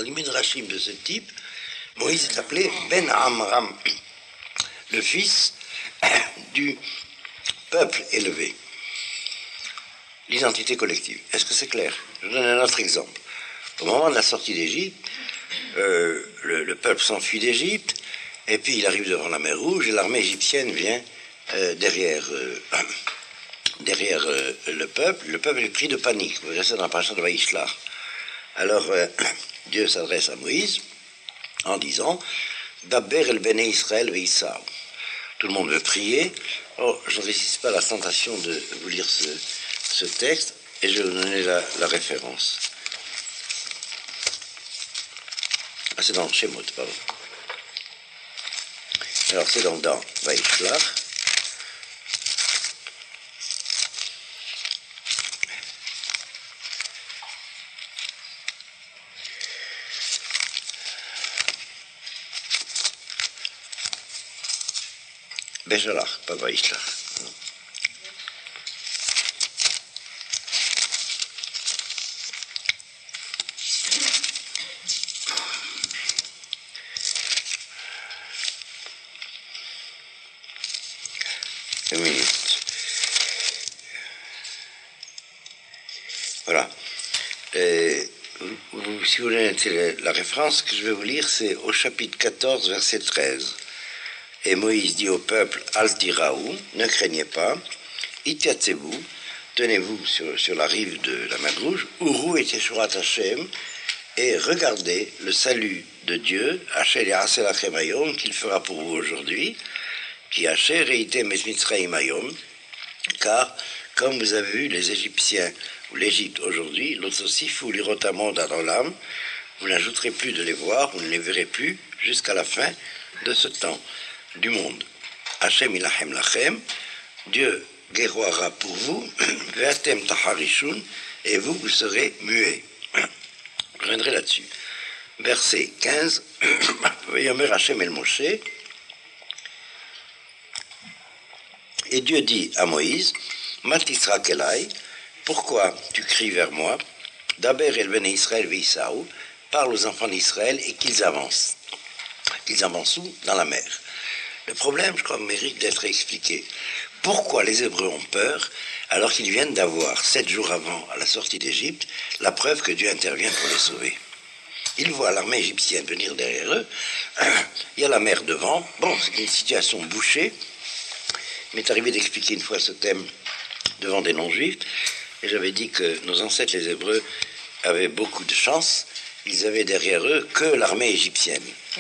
les midrashim de ce type, Moïse est appelé Ben Amram, le fils du peuple élevé. L'identité collective. Est-ce que c'est clair? Je donne un autre exemple. Au moment de la sortie d'Égypte, le peuple s'enfuit d'Égypte, et puis il arrive devant la mer Rouge, et l'armée égyptienne vient derrière le peuple. Le peuple est pris de panique. Vous verrez ça dans la parasha de Vaïshlach. Alors, Dieu s'adresse à Moïse en disant Daber el bene Israël veïsaou. Tout le monde veut prier. Oh, je ne résiste pas à la tentation de vous lire ce texte, et je vais vous donner la référence. Ah, c'est dans Shemot, pardon. Alors, c'est dans Vaïshlach. Beshalach, pas Vaïshlach. Une minute. Voilà. Si vous voulez la référence que je vais vous lire, c'est au chapitre 14, verset 13. Et Moïse dit au peuple, Altiraou, ne craignez pas, Itiatsebu, tenez-vous sur la rive de la mer Rouge, Uru et Teshurat Hashem, et regardez le salut de Dieu, Hachel Ya'aseh lachem hayom, qu'il fera pour vous aujourd'hui, qui Hachel reitem es Mitzrayim hayom, car, comme vous avez vu les Égyptiens, ou l'Égypte aujourd'hui, l'Otsosifu lirotamod adolam, vous n'ajouterez plus de les voir, vous ne les verrez plus, jusqu'à la fin de ce temps du monde. Hachem ilachem lachem, Dieu guerroira pour vous, ve'atem taharishun, et vous serez muets. Je reviendrai là-dessus. Verset 15, Vayomer Hachem el Moshe, et Dieu dit à Moïse, Matisra kelai, pourquoi tu cries vers moi? Daber el bene Israël veïsaou, parle aux enfants d'Israël et qu'ils avancent. Qu'ils avancent où? Dans la mer. Le problème, je crois, mérite d'être expliqué. Pourquoi les Hébreux ont peur alors qu'ils viennent d'avoir, 7 jours avant la sortie d'Égypte, la preuve que Dieu intervient pour les sauver? Ils voient l'armée égyptienne venir derrière eux, il y a la mer devant, bon, c'est une situation bouchée. Il m'est arrivé d'expliquer une fois ce thème devant des non-juifs, et j'avais dit que nos ancêtres, les Hébreux, avaient beaucoup de chance. Ils avaient derrière eux que l'armée égyptienne.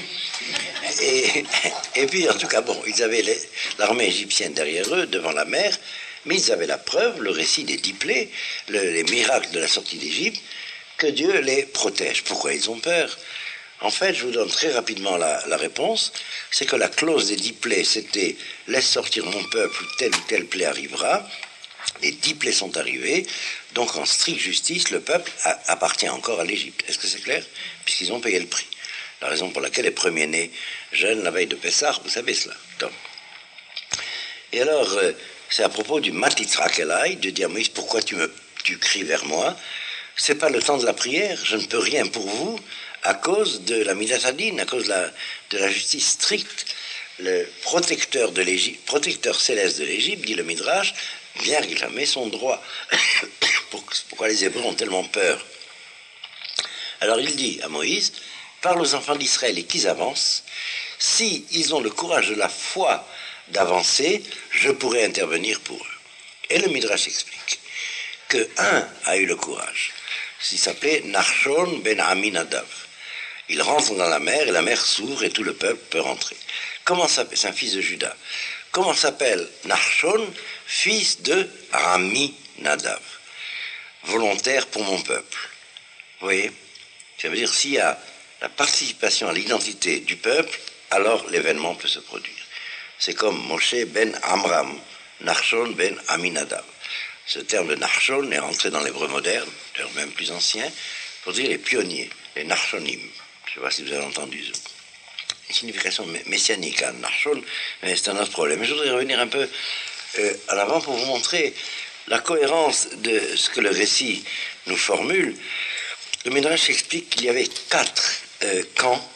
Et puis, en tout cas, bon, ils avaient l'armée égyptienne derrière eux, devant la mer, mais ils avaient la preuve, le récit des 10 plaies, les miracles de la sortie d'Égypte, que Dieu les protège. Pourquoi ils ont peur? En fait, je vous donne très rapidement la réponse, c'est que la clause des 10 plaies, c'était « laisse sortir mon peuple, ou telle plaie arrivera ». Les 10 plaies sont arrivées, donc en stricte justice, le peuple appartient encore à l'Égypte. Est-ce que c'est clair? Puisqu'ils ont payé le prix. La raison pour laquelle les premiers-nés jeunes, la veille de Pessah, vous savez cela. Donc. Et alors, c'est à propos du Matitra Kelai, de dire Moïse, pourquoi tu cries vers moi? C'est pas le temps de la prière, je ne peux rien pour vous, à cause de la Midat Hadin, à cause de la justice stricte. Le protecteur de l'Égypte, protecteur céleste de l'Égypte, dit le Midrash, vient réclamer son droit. Pourquoi les Hébreux ont tellement peur? Alors il dit à Moïse, parle aux enfants d'Israël et qu'ils avancent. Si ils ont le courage de la foi d'avancer, je pourrai intervenir pour eux. Et le Midrash explique que un a eu le courage. Il s'appelait Nachshon ben Aminadav. Il rentre dans la mer et la mer s'ouvre et tout le peuple peut rentrer. Comment s'appelle? C'est un fils de Juda. Comment s'appelle Nachshon, fils de Aminadav? Volontaire pour mon peuple. Vous voyez? Ça veut dire s'il y a la participation à l'identité du peuple, alors l'événement peut se produire. C'est comme Moshe ben Amram, Nachshon ben Aminadav. Ce terme de Nachshon est rentré dans l'hébreu moderne, même plus ancien, pour dire les pionniers, les Nachshonim. Je ne sais pas si vous avez entendu ça. Une signification messianique, hein, Nachshon, mais c'est un autre problème. Mais je voudrais revenir un peu à l'avant pour vous montrer la cohérence de ce que le récit nous formule Le Midrash explique qu'il y avait quatre camps,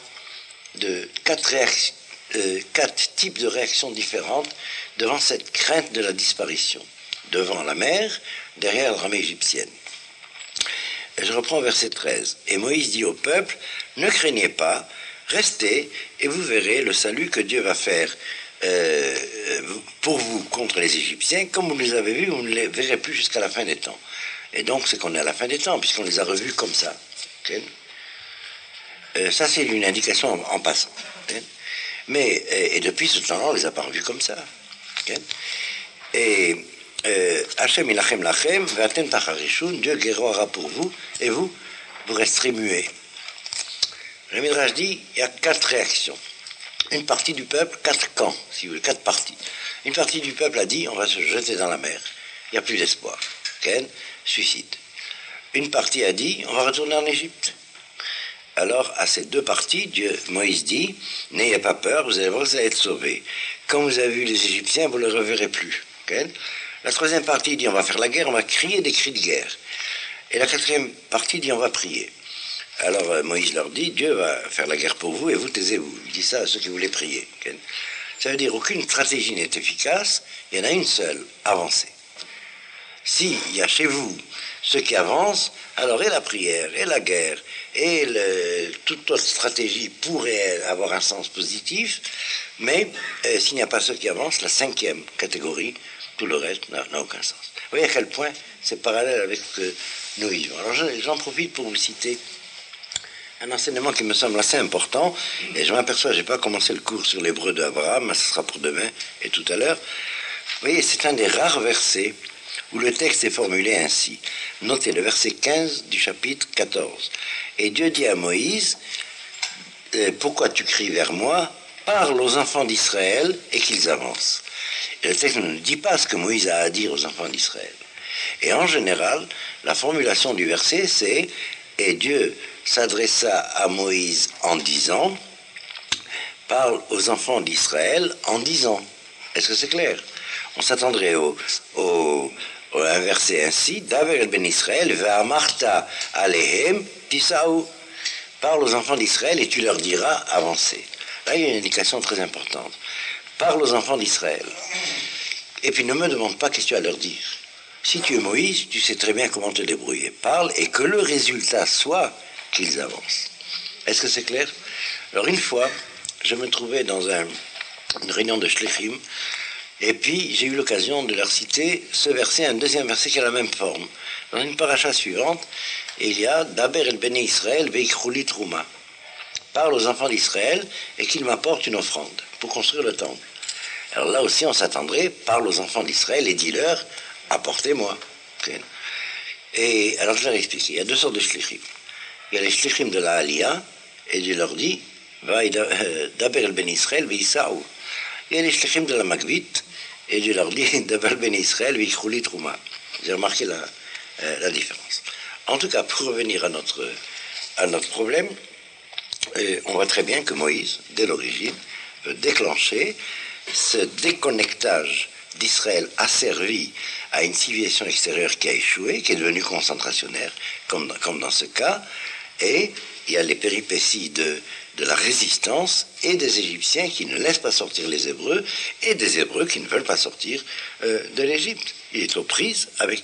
quatre types de réactions différentes devant cette crainte de la disparition. Devant la mer, derrière l'armée égyptienne. Et je reprends verset 13. Et Moïse dit au peuple, ne craignez pas, restez et vous verrez le salut que Dieu va faire pour vous contre les Égyptiens. Comme vous les avez vus, vous ne les verrez plus jusqu'à la fin des temps. Et donc c'est qu'on est à la fin des temps, puisqu'on les a revus comme ça. Okay? Ça c'est une indication en passant. Okay? Mais, et depuis ce temps-là, on ne les a pas revus comme ça. Okay? Et Hachem ilachem lachem, ve'atem tacharishun, Dieu guerroira pour vous, et vous resterez muets. Le Midrash dit, il y a quatre réactions. Une partie du peuple, quatre camps, si vous voulez, quatre parties. Une partie du peuple a dit, on va se jeter dans la mer. Il n'y a plus d'espoir. Ken, suicide. Une partie a dit, on va retourner en Égypte. Alors, à ces deux parties, Moïse dit, n'ayez pas peur, vous allez voir, vous allez être sauvés. Quand vous avez vu les Égyptiens, vous ne les reverrez plus. Ken. La troisième partie dit, on va faire la guerre, on va crier des cris de guerre. Et la quatrième partie dit, on va prier. Alors Moïse leur dit, Dieu va faire la guerre pour vous et vous taisez-vous. Il dit ça à ceux qui voulaient prier. Ça veut dire aucune stratégie n'est efficace, il y en a une seule, avancer. S'il y a chez vous ceux qui avancent, alors et la prière, et la guerre, et toute autre stratégie pourrait avoir un sens positif, mais s'il n'y a pas ceux qui avancent, la cinquième catégorie, tout le reste n'a aucun sens. Vous voyez à quel point c'est parallèle avec ce que nous vivons. Alors j'en profite pour vous citer un enseignement qui me semble assez important, et je m'aperçois, je n'ai pas commencé le cours sur l'hébreu d'Abraham, mais ce sera pour demain et tout à l'heure. Vous voyez, c'est un des rares versets où le texte est formulé ainsi. Notez le verset 15 du chapitre 14. Et Dieu dit à Moïse, pourquoi tu cries vers moi? Parle aux enfants d'Israël et qu'ils avancent. Et le texte ne dit pas ce que Moïse a à dire aux enfants d'Israël. Et en général, la formulation du verset, c'est « Et Dieu s'adressa à Moïse en disant, parle aux enfants d'Israël en disant. » Est-ce que c'est clair? On s'attendrait à un verset ainsi, Daver el ben Israël, ve'amarta alehem tisaou. Parle aux enfants d'Israël et tu leur diras, avancez. Là, il y a une indication très importante. Parle aux enfants d'Israël. Et puis ne me demande pas qu'est-ce que tu as à leur dire. Si tu es Moïse, tu sais très bien comment te débrouiller. Parle et que le résultat soit qu'ils avancent. Est-ce que c'est clair? Alors une fois, je me trouvais dans une réunion de Shlichim, et puis j'ai eu l'occasion de leur citer ce verset, un deuxième verset qui a la même forme. Dans une paracha suivante, il y a Daber el bene Israël veikhruli trouma. Parle aux enfants d'Israël et qu'ils m'apportent une offrande pour construire le temple. Alors là aussi on s'attendrait, parle aux enfants d'Israël et dis-leur, apportez-moi. Okay. Et alors je leur explique, il y a deux sortes de shlichim. Il y a les shlichim de la Aliyah, et Dieu leur dit, Daber el ben Israël ve'isa'u. Il y a les shlichim de la Magvit, et Dieu leur dit, Daber el ben Israël ve'ikhruli trouma. J'ai remarqué la différence. En tout cas, pour revenir à notre problème, on voit très bien que Moïse, dès l'origine, veut déclencher ce déconnectage d'Israël asservi à une civilisation extérieure qui a échoué, qui est devenue concentrationnaire, comme dans ce cas, et il y a les péripéties de la résistance et des Égyptiens qui ne laissent pas sortir les Hébreux, et des Hébreux qui ne veulent pas sortir de l'Égypte. Il est aux prises avec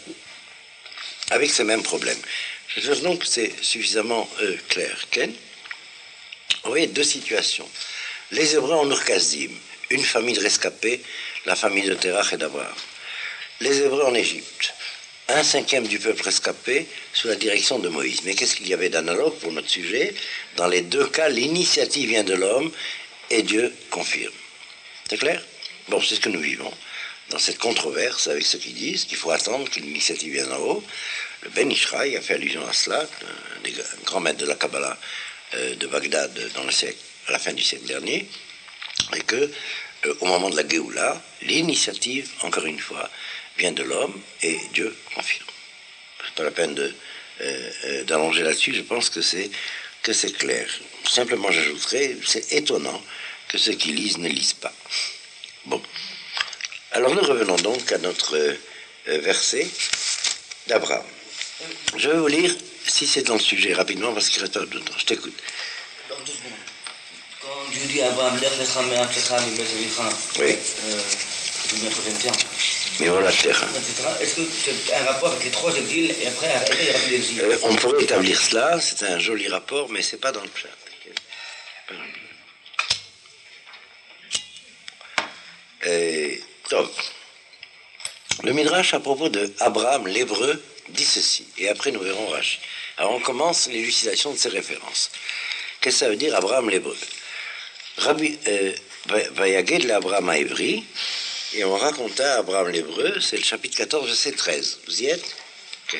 ce même problème. Je pense donc que c'est suffisamment clair. Ken? Vous voyez deux situations. Les Hébreux en Ur-Kasdim, une famille de rescapés, la famille de Terach et d'Abraham. Les Hébreux en Égypte, 1/5 du peuple rescapé sous la direction de Moïse. Mais qu'est-ce qu'il y avait d'analogue pour notre sujet? Dans les deux cas, l'initiative vient de l'homme et Dieu confirme. C'est clair? Bon, c'est ce que nous vivons dans cette controverse avec ceux qui disent qu'il faut attendre que l'initiative vienne en haut. Le Ben Ishraï a fait allusion à cela, un grand maître de la Kabbalah de Bagdad dans le siècle, à la fin du siècle dernier, et que au moment de la Géoula, l'initiative, encore une fois, vient de l'homme et Dieu confirme. C'est pas la peine d'allonger là-dessus, je pense que c'est clair. Simplement, j'ajouterai, c'est étonnant que ceux qui lisent ne lisent pas. Bon. Alors nous revenons donc à notre verset d'Abraham. Je vais vous lire Si c'est dans le sujet, rapidement, parce qu'il reste pas de temps. Je t'écoute. Dans 2 secondes. Quand Dieu dit à Abraham, lève les femmes, Oui. Je bien trouver un terme. Mais voilà, terre. Est-ce que c'est un rapport avec les 3 exils et après il y aura plus d'exil? On pourrait établir cela, c'est un joli rapport, mais c'est pas dans le chat. Donc, le Midrash à propos de Abraham l'hébreu dit ceci, et après nous verrons Rashi. Alors on commence l'élucidation de ces références. Qu'est-ce que ça veut dire Abraham l'hébreu? Rabbi Vayaged l'Abraham à Évry, et on raconta Abraham l'hébreu, c'est le chapitre 14, verset 13. Vous y êtes? Okay.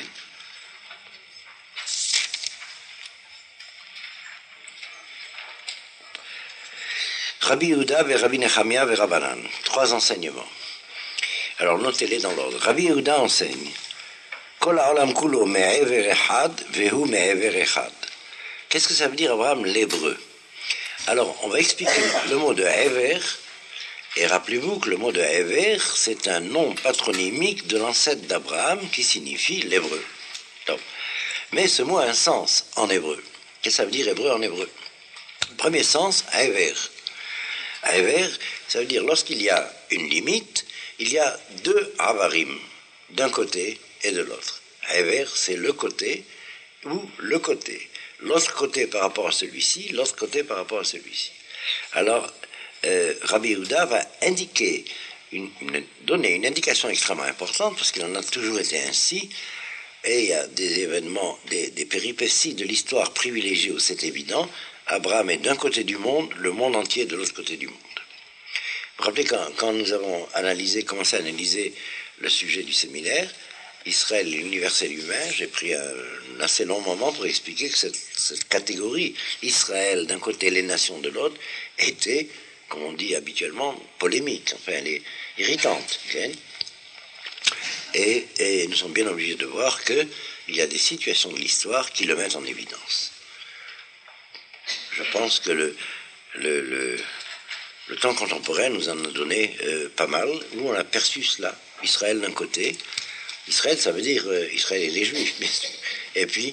Rabbi Yehuda et Rabbi Nechemia et Rabbanan. 3 enseignements. Alors notez-les dans l'ordre. Rabbi Yehuda enseigne Kol ha'olam kulo me'ever echad vehu me'ever echad. Qu'est-ce que ça veut dire Abraham l'hébreu? Alors on va expliquer le mot de Ever, et rappelez-vous que le mot de Ever c'est un nom patronymique de l'ancêtre d'Abraham qui signifie l'hébreu. Mais ce mot a un sens en hébreu. Qu'est-ce que ça veut dire hébreu en hébreu? Premier sens, Ever. Ever, ça veut dire lorsqu'il y a une limite, il y a 2 avarim, d'un côté et de l'autre. Ever, c'est le côté ou le côté. L'autre côté par rapport à celui-ci, l'autre côté par rapport à celui-ci. Alors, Rabbi Yehuda va indiquer, donner une indication extrêmement importante, parce qu'il en a toujours été ainsi, et il y a des événements, des péripéties de l'histoire privilégiée où c'est évident. Abraham est d'un côté du monde, le monde entier est de l'autre côté du monde. Vous vous rappelez quand nous avons commencé à analyser le sujet du séminaire, Israël et l'universel humain, j'ai pris un assez long moment pour expliquer que cette catégorie, Israël d'un côté, les nations de l'autre, était, comme on dit habituellement, polémique, enfin elle est irritante. Okay? Et nous sommes bien obligés de voir qu'il y a des situations de l'histoire qui le mettent en évidence. Je pense que le temps contemporain nous en a donné pas mal, où on a perçu cela. Israël d'un côté, Israël ça veut dire Israël et les Juifs, bien sûr. Et puis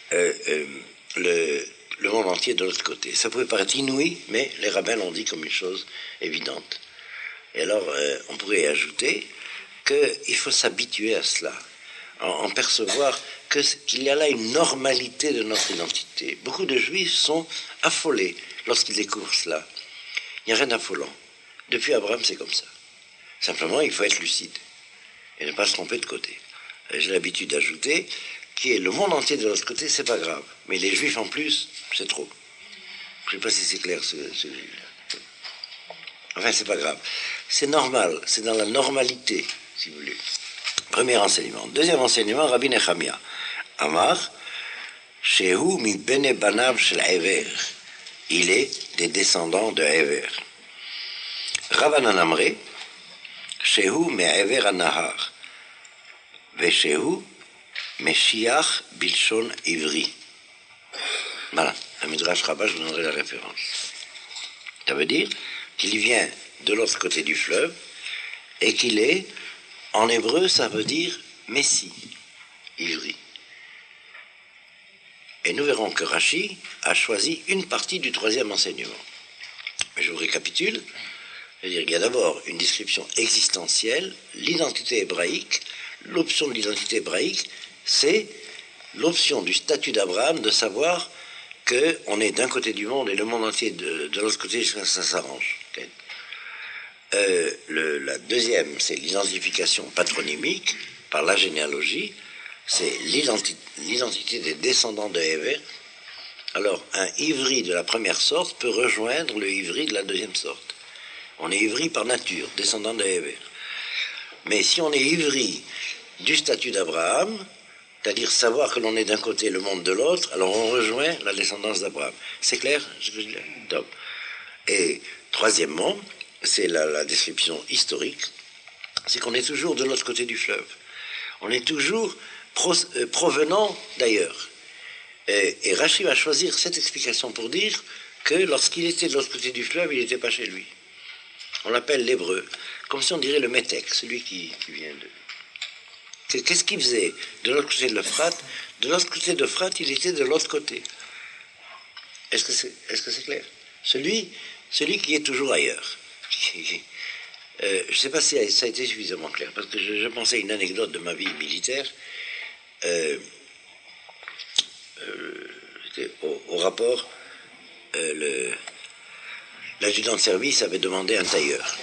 le monde entier de l'autre côté. Ça pouvait paraître inouï, mais les rabbins l'ont dit comme une chose évidente. Et alors on pourrait ajouter qu'il faut s'habituer à cela, en percevoir qu'il y a là une normalité de notre identité. Beaucoup de Juifs sont affolés lorsqu'ils découvrent cela. Il n'y a rien d'affolant. Depuis Abraham, c'est comme ça. Simplement, il faut être lucide et ne pas se tromper de côté. J'ai l'habitude d'ajouter que le monde entier de l'autre côté, c'est pas grave. Mais les Juifs en plus, c'est trop. Je ne sais pas si c'est clair ce Juif-là. Enfin, c'est pas grave. C'est normal, c'est dans la normalité, si vous voulez. Premier enseignement. Deuxième enseignement, Rabbi Nechemia. Amar, Shehu mi bene banav shel Ever. Il est des descendants de Ever. Rabbanan Amre, Shehu me Ever anahar. Veshehu Meshiach Bilshon Ivri. Voilà, un Midrash Rabbah, je vous donnerai la référence. Ça veut dire qu'il vient de l'autre côté du fleuve et qu'il est, en hébreu, ça veut dire Messie, Ivri. Et nous verrons que Rashi a choisi une partie du 3e enseignement. Mais je vous récapitule. C'est-à-dire qu'il y a d'abord une description existentielle, l'identité hébraïque. L'option de l'identité hébraïque, c'est l'option du statut d'Abraham de savoir qu'on est d'un côté du monde et le monde entier de l'autre côté, ça s'arrange. Okay. La deuxième, c'est l'identification patronymique par la généalogie, c'est l'identité des descendants de Ever. Alors, un ivri de la première sorte peut rejoindre le ivri de la deuxième sorte. On est ivri par nature, descendant de Ever. Mais si on est ivri du statut d'Abraham, c'est-à-dire savoir que l'on est d'un côté et le monde de l'autre, alors on rejoint la descendance d'Abraham. C'est clair ce que je dis? Donc. Et troisièmement, c'est la description historique, c'est qu'on est toujours de l'autre côté du fleuve. On est toujours provenant d'ailleurs. Et Rashi va choisir cette explication pour dire que lorsqu'il était de l'autre côté du fleuve, il n'était pas chez lui. On l'appelle l'hébreu, comme si on dirait le métèque, celui qui vient de... Qu'est-ce qu'il faisait de l'autre côté de l'Euphrate? De l'autre côté d'Euphrate, il était de l'autre côté. Est-ce que c'est clair? Celui qui est toujours ailleurs. Je ne sais pas si ça a été suffisamment clair, parce que je pensais à une anecdote de ma vie militaire. Au rapport, l'adjudant de service avait demandé un tailleur.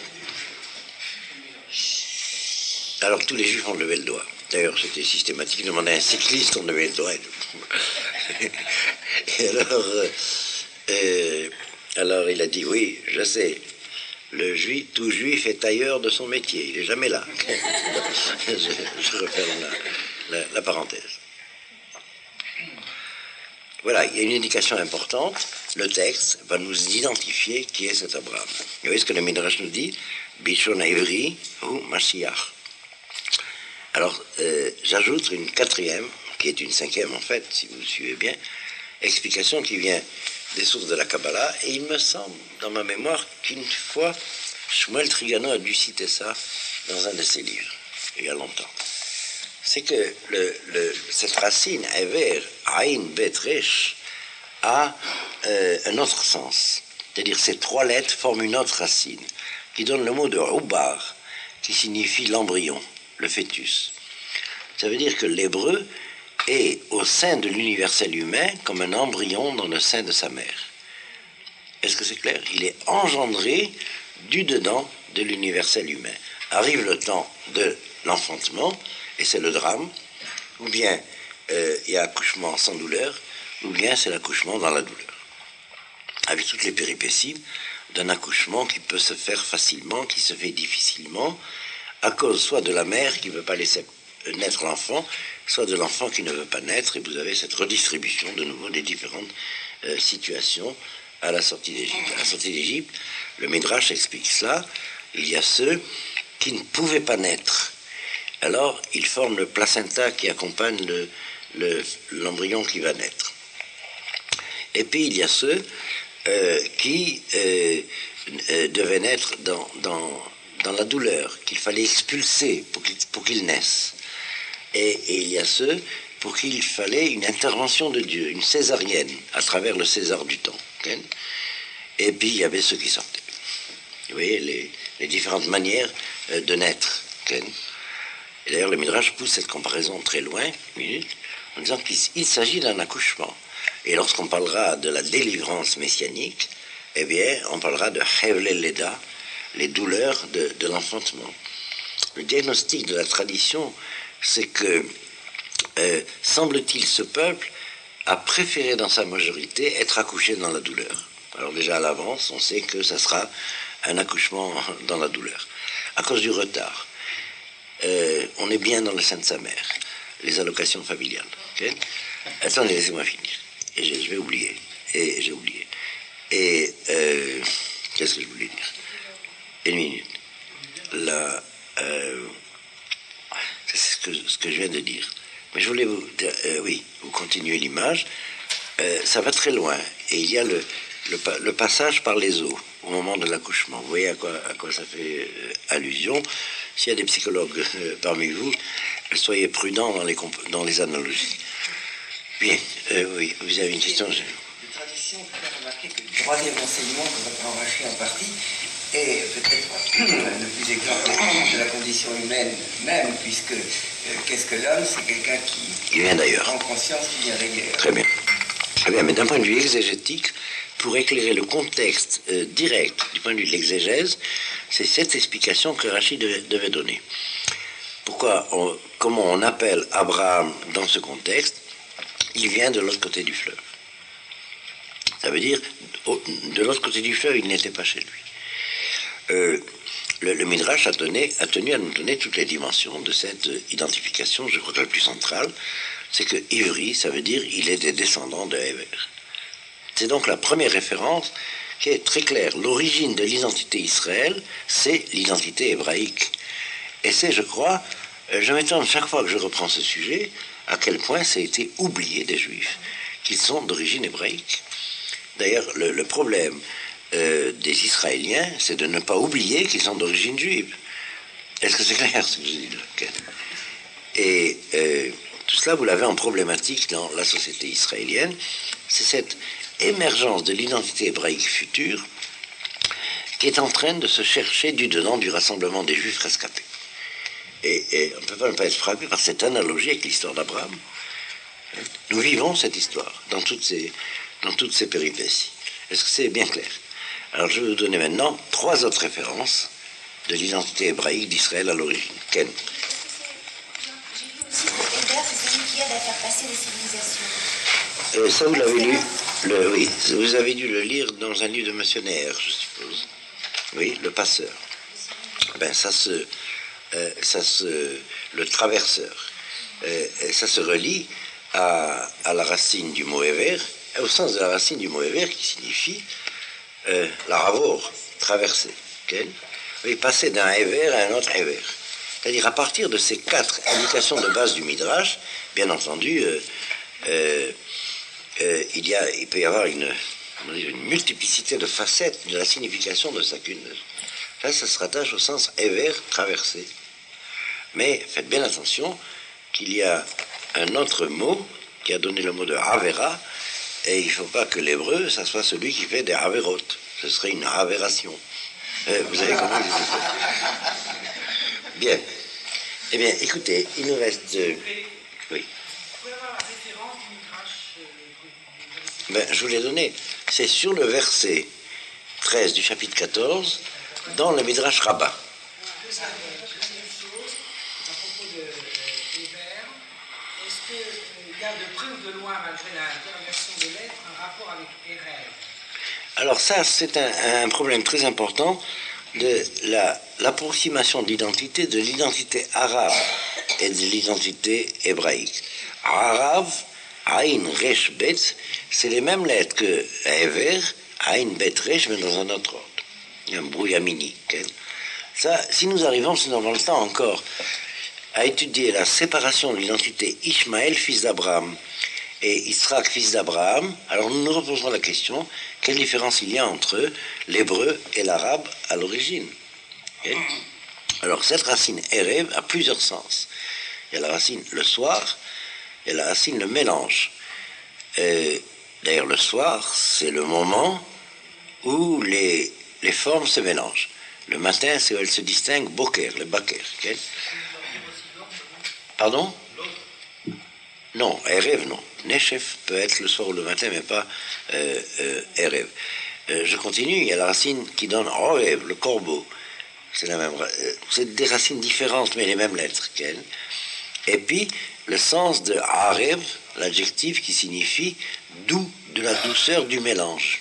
Alors tous les juifs ont levé le doigt. D'ailleurs, c'était systématique. Il demandait à un cycliste, on levait le doigt. Et alors il a dit, oui, je sais, tout juif est tailleur de son métier, il n'est jamais là. je referme la parenthèse. Voilà, il y a une indication importante. Le texte va nous identifier qui est cet Abraham. Vous voyez ce que le Midrash nous dit? Bishon Ivri ou Mashiach. Alors, j'ajoute une quatrième, qui est une cinquième en fait, si vous suivez bien, explication qui vient des sources de la Kabbalah, et il me semble, dans ma mémoire, qu'une fois, Shmuel Trigano a dû citer ça dans un de ses livres, il y a longtemps. C'est que cette racine, Ever, Aïn, Bet, Resh, a un autre sens. C'est-à-dire ces trois lettres forment une autre racine, qui donne le mot de Ubar, qui signifie l'embryon, le fœtus. Ça veut dire que l'hébreu est au sein de l'universel humain comme un embryon dans le sein de sa mère. Est-ce que c'est clair? Il est engendré du dedans de l'universel humain. Arrive le temps de l'enfantement, et c'est le drame, ou bien il y a accouchement sans douleur, ou bien c'est l'accouchement dans la douleur. Avec toutes les péripéties d'un accouchement qui peut se faire facilement, qui se fait difficilement, à cause soit de la mère qui ne veut pas laisser naître l'enfant, soit de l'enfant qui ne veut pas naître, et vous avez cette redistribution de nouveau des différentes situations à la sortie d'Égypte. À la sortie d'Égypte, le Midrash explique cela, il y a ceux qui ne pouvaient pas naître. Alors, ils forment le placenta qui accompagne l'embryon qui va naître. Et puis, il y a ceux qui devaient naître dans la douleur, qu'il fallait expulser pour qu'ils naissent. Et il y a ceux pour qui il fallait une intervention de Dieu, une césarienne, à travers le César du temps. Okay? Et puis il y avait ceux qui sortaient. Vous voyez les différentes manières de naître. Okay? Et d'ailleurs le Midrash pousse cette comparaison très loin, en disant qu'il s'agit d'un accouchement. Et lorsqu'on parlera de la délivrance messianique, eh bien on parlera de Hevle Leda, les douleurs de l'enfantement. Le diagnostic de la tradition, c'est que, semble-t-il, ce peuple a préféré dans sa majorité être accouché dans la douleur. Alors déjà à l'avance, on sait que ça sera un accouchement dans la douleur. À cause du retard, on est bien dans le sein de sa mère, les allocations familiales. Okay? Attendez, laissez-moi finir. Et je vais oublier. Et j'ai oublié. Et qu'est-ce que je voulais dire? Une minute. C'est ce que je viens de dire. Mais je voulais vous dire, oui, vous continuez l'image. Ça va très loin. Et il y a le passage par les os au moment de l'accouchement. Vous voyez à quoi ça fait allusion. S'il y a des psychologues parmi vous, soyez prudents dans les analogies. Bien, oui, vous avez une question? De tradition, vous avez remarqué que le troisième enseignement qu'on va enracher en partie est peut-être le plus exemplaire de la condition humaine même, puisque qu'est-ce que l'homme? C'est quelqu'un qui vient d'ailleurs, prend conscience qu'il vient d'ailleurs. Très bien. Très bien, mais d'un point de vue exégétique, pour éclairer le contexte direct du point de vue de l'exégèse, c'est cette explication que Rachid devait donner. Comment on appelle Abraham dans ce contexte? Il vient de l'autre côté du fleuve. Ça veut dire, de l'autre côté du fleuve, il n'était pas chez lui. Le Midrash a tenu à nous donner toutes les dimensions de cette identification. Je crois que la plus centrale, c'est que Ivri, ça veut dire il est des descendants de Hever. C'est donc la première référence qui est très claire. L'origine de l'identité Israël, c'est l'identité hébraïque. Et c'est, je crois, je m'étonne chaque fois que je reprends ce sujet, à quel point ça a été oublié des Juifs, qu'ils sont d'origine hébraïque. D'ailleurs, le problème des Israéliens, c'est de ne pas oublier qu'ils sont d'origine juive. Est-ce que c'est clair ce que je dis là? Okay. Et Tout cela, vous l'avez en problématique dans la société israélienne. C'est cette émergence de l'identité hébraïque future qui est en train de se chercher du dedans du rassemblement des Juifs rescapés. Et on ne peut pas ne pas être frappé par cette analogie avec l'histoire d'Abraham. Nous vivons cette histoire dans toutes ces péripéties. Est-ce que c'est bien clair? Alors je vais vous donner maintenant 3 autres références de l'identité hébraïque d'Israël à l'origine. Ken? J'ai lu aussi que Héber, c'est celui qui aide à faire passer les civilisations. Ça, vous l'avez lu? Oui, vous avez dû le lire dans un livre de missionnaire, je suppose. Oui, le passeur. Ben, le traverseur. Ça se relie à la racine du mot Héber, au sens de la racine du mot Héber qui signifie la ravor, traverser. Okay? Oui, passer d'un Héber à un autre Héber. C'est-à-dire, à partir de ces 4 indications de base du Midrash, bien entendu, il peut y avoir une multiplicité de facettes de la signification de chacune. Là, ça se rattache au sens Héber, traverser. Mais faites bien attention qu'il y a un autre mot qui a donné le mot de Havera, et il ne faut pas que l'hébreu, ça soit celui qui fait des Haverot. Ce serait une Haveration. Vous avez compris? Bien. Eh bien, écoutez, il nous reste... oui. Vous pouvez avoir la référence du Midrash je vous l'ai donné. C'est sur le verset 13 du chapitre 14, dans le Midrash Rabbah. Deuxième chose, à propos de Héber, est-ce qu'il y a de près ou de loin, malgré la interversion des lettres, un rapport avec Héber? Alors ça, c'est un problème très important de l'approximation d'identité, de l'identité arabe et de l'identité hébraïque. Arabe, Aïn, Resh, Bet, c'est les mêmes lettres que Héber, Aïn, Bet, Resh, mais dans un autre ordre. Il y a un brouillamini. Okay? Ça, si nous arrivons, si nous avons le temps encore, à étudier la séparation de l'identité Ishmaël, fils d'Abraham, et Israël, fils d'Abraham, alors nous nous reposerons la question, quelle différence il y a entre l'hébreu et l'arabe à l'origine? Okay? Alors cette racine Erev a plusieurs sens. Il y a la racine le soir, et la racine le mélange. D'ailleurs le soir, c'est le moment où les formes se mélangent. Le matin, c'est où elles se distinguent, Boker, le Baker. Okay? Pardon? Non, Erev, non. Neshef peut être le soir ou le matin, mais pas Erev. Je continue, il y a la racine qui donne Orev, le corbeau. C'est la même. C'est des racines différentes, mais les mêmes lettres qu'elles. Et puis, le sens de Arev, l'adjectif qui signifie doux, de la douceur du mélange.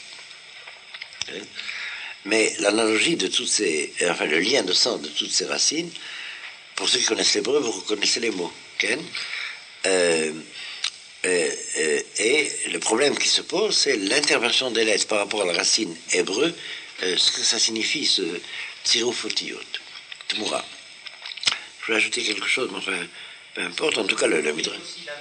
Mais l'analogie de toutes ces, enfin le lien de sens de toutes ces racines, pour ceux qui connaissent l'hébreu, vous reconnaissez les mots. Okay? Et le problème qui se pose, c'est l'intervention des lettres par rapport à la racine hébreu, ce que ça signifie, ce tsiroufotiyot, tmoura. Je vais ajouter quelque chose, mais enfin, peu importe, en tout cas le midrash.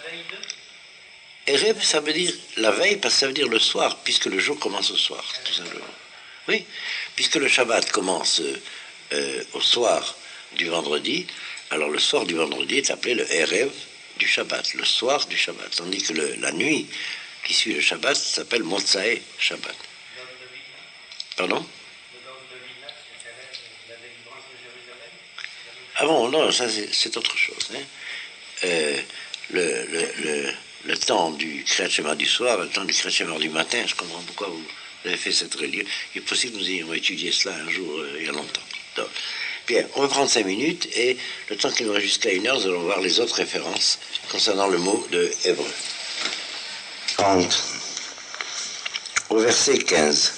Erev, ça veut dire la veille, parce que ça veut dire le soir, puisque le jour commence au soir, tout simplement. Oui, puisque le Shabbat commence au soir du vendredi, alors le soir du vendredi est appelé le Erev du Shabbat, le soir du Shabbat, tandis que la nuit qui suit le Shabbat s'appelle Motsae Shabbat. Pardon? Ah bon, non, ça c'est autre chose. Hein. Le temps du Kriyat Shema du soir, le temps du Kriyat Shema du matin, je comprends pourquoi vous avez fait cette religion. Il est possible que nous ayons étudié cela un jour, il y a longtemps. Donc, bien, on va prendre 5 minutes et le temps qu'il nous reste jusqu'à 1 heure, nous allons voir les autres références concernant le mot de hébreu. Entre au verset 15.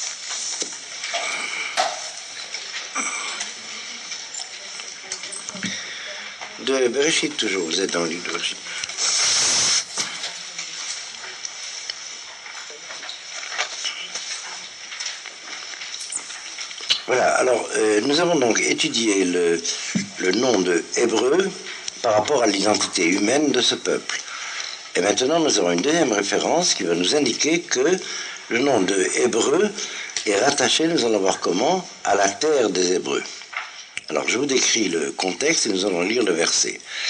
De Bereshit toujours, vous êtes dans le livre de Bereshit. Voilà, alors nous avons donc étudié le nom de Hébreu par rapport à l'identité humaine de ce peuple. Et maintenant nous avons une deuxième référence qui va nous indiquer que le nom de Hébreu est rattaché, nous allons voir comment, à la terre des Hébreux. Alors je vous décris le contexte et nous allons lire le verset.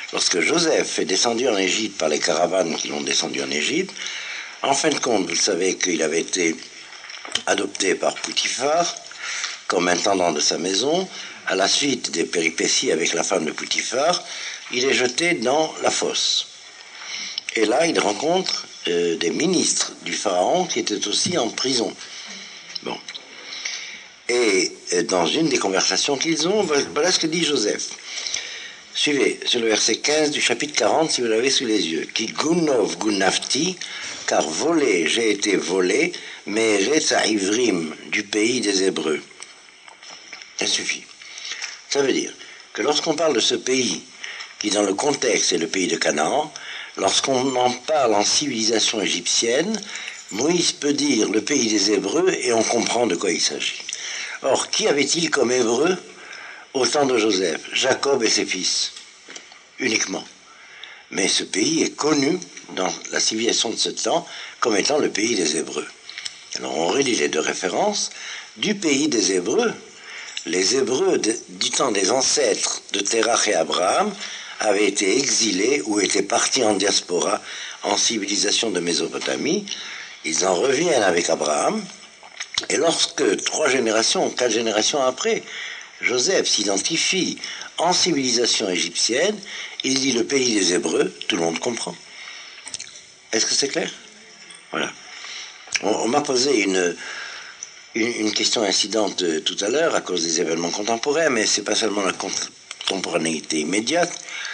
lorsque Joseph est descendu en Égypte par les caravanes qui l'ont descendu en Égypte, en fin de compte, vous le savez qu'il avait été adopté par Potiphar comme intendant de sa maison. À la suite des péripéties avec la femme de Potiphar, il est jeté dans la fosse. Et là, il rencontre des ministres du Pharaon qui étaient aussi en prison. Bon. Et dans une des conversations qu'ils ont, voilà ce que dit Joseph. Suivez, sur le verset 15 du chapitre 40, si vous l'avez sous les yeux. Ki gunov gunafti, car volé, j'ai été volé, mais Retsa Ivrim, du pays des Hébreux. Ça suffit. Ça veut dire que lorsqu'on parle de ce pays, qui dans le contexte est le pays de Canaan, lorsqu'on en parle en civilisation égyptienne, Moïse peut dire le pays des Hébreux et on comprend de quoi il s'agit. Or, qui avait-il comme Hébreux au temps de Joseph? Jacob et ses fils, uniquement. Mais ce pays est connu dans la civilisation de ce temps comme étant le pays des Hébreux. Alors on relie les deux références. Du pays des Hébreux, les Hébreux du temps des ancêtres de Terach et Abraham avaient été exilés ou étaient partis en diaspora en civilisation de Mésopotamie. Ils en reviennent avec Abraham. Et lorsque 4 générations après, Joseph s'identifie en civilisation égyptienne, il dit le pays des Hébreux, tout le monde comprend. Est-ce que c'est clair? Voilà. On m'a posé une question incidente tout à l'heure à cause des événements contemporains, mais c'est pas seulement la contemporanéité immédiate.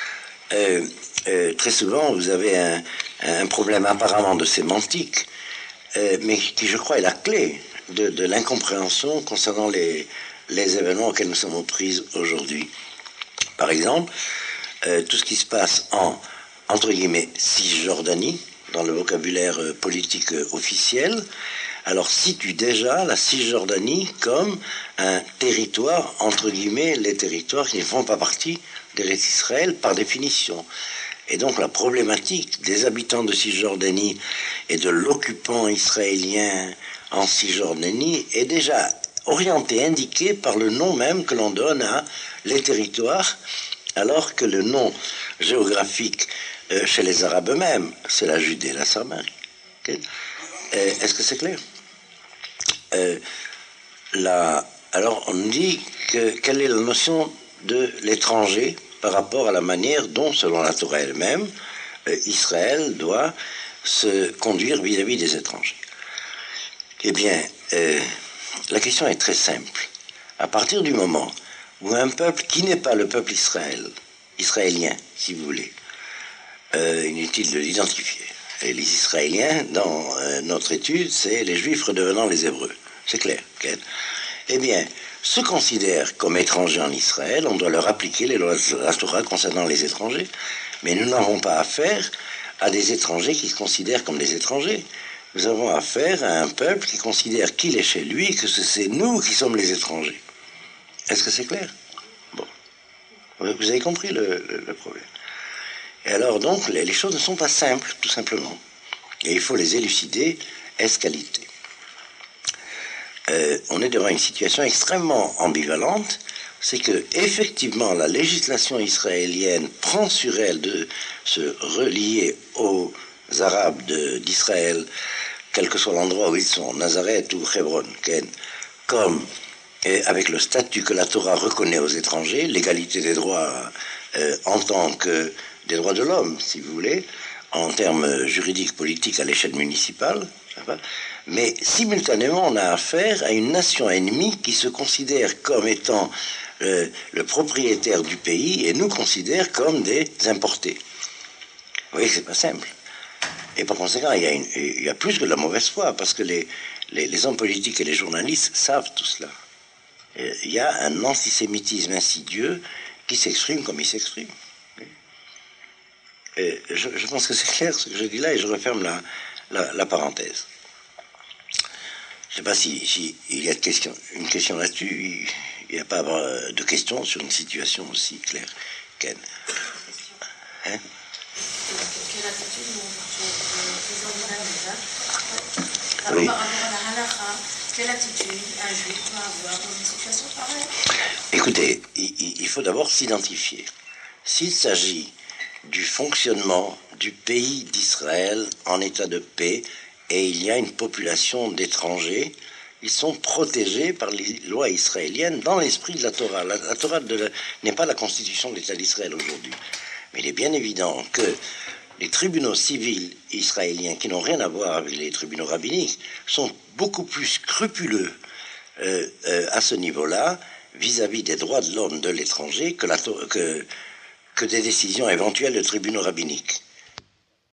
Très souvent, vous avez un problème apparemment de sémantique, mais qui, je crois, est la clé de l'incompréhension concernant les événements auxquels nous sommes prises aujourd'hui. Par exemple, tout ce qui se passe en, entre guillemets, Cisjordanie, dans le vocabulaire politique officiel, alors situe déjà la Cisjordanie comme un territoire, entre guillemets, les territoires qui ne font pas partie d'Eretz Israël par définition. Et donc la problématique des habitants de Cisjordanie et de l'occupant israélien en Cisjordanie est déjà orientée, indiquée par le nom même que l'on donne à les territoires, alors que le nom géographique chez les Arabes eux-mêmes, c'est la Judée et la Samarie. Okay? Est-ce que c'est clair? Alors on nous dit quelle est la notion de l'étranger par rapport à la manière dont, selon la Torah elle-même, Israël doit se conduire vis-à-vis des étrangers. Eh bien, la question est très simple. À partir du moment où un peuple qui n'est pas le peuple israélien, si vous voulez, inutile de l'identifier. Et les Israéliens, dans notre étude, c'est les Juifs redevenant les Hébreux. C'est clair. Okay? Eh bien, se considèrent comme étrangers en Israël, on doit leur appliquer les lois de la Torah concernant les étrangers. Mais nous n'avons pas affaire à des étrangers qui se considèrent comme des étrangers. Nous avons affaire à un peuple qui considère qu'il est chez lui et que c'est nous qui sommes les étrangers. Est-ce que c'est clair? Bon. Vous avez compris le problème. Et alors donc, les choses ne sont pas simples, tout simplement. Et il faut les élucider escalité. On est devant une situation extrêmement ambivalente. C'est que, effectivement, la législation israélienne prend sur elle de se relier aux Arabes d'Israël, quel que soit l'endroit où ils sont, Nazareth ou Hebron, comme avec le statut que la Torah reconnaît aux étrangers, l'égalité des droits en tant que des droits de l'homme, si vous voulez, en termes juridiques, politiques à l'échelle municipale, mais simultanément on a affaire à une nation ennemie qui se considère comme étant le propriétaire du pays et nous considère comme des importés. Vous voyez que c'est pas simple. Et par conséquent, il y a plus que de la mauvaise foi, parce que les hommes politiques et les journalistes savent tout cela. Il y a un antisémitisme insidieux qui s'exprime comme il s'exprime. Et je pense que c'est clair ce que je dis là, et je referme la parenthèse. Je ne sais pas si il y a une question là-dessus. Il n'y a pas de question sur une situation aussi claire. Ken. Hein? Quelle attitude le président Oui. par rapport à la halakha, quelle attitude un juif peut avoir dans une situation pareille? Écoutez, il faut d'abord s'identifier. S'il s'agit du fonctionnement du pays d'Israël en état de paix, et il y a une population d'étrangers. Ils sont protégés par les lois israéliennes dans l'esprit de la Torah. La Torah n'est pas la constitution de l'État d'Israël aujourd'hui. Mais il est bien évident que les tribunaux civils israéliens, qui n'ont rien à voir avec les tribunaux rabbiniques, sont beaucoup plus scrupuleux à ce niveau-là, vis-à-vis des droits de l'homme de l'étranger, que des décisions éventuelles de tribunaux rabbiniques.